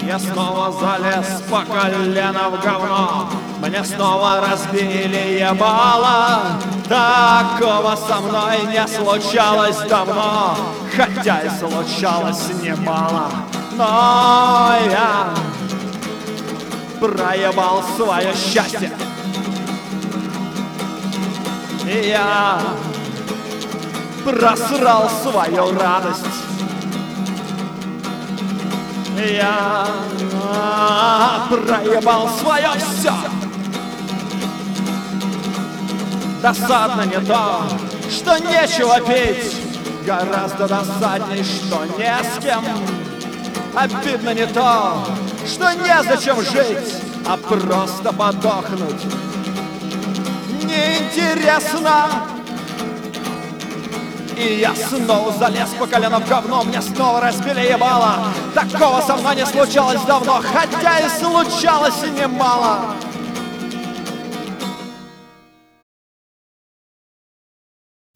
Я снова залез по колено в говно. Мне снова разбили ебало. Такого со мной не случалось давно, хотя и случалось немало. Но я проебал свое счастье. Я просрал свою радость. Я проебал свое все. Досадно не то, что нечего пить, гораздо досадней, что не с кем. Обидно не то, что незачем жить, а просто подохнуть неинтересно. И я снова залез по колено в говно. Мне снова разбили ебало. Такого со мной не случалось давно, хотя и случалось и немало.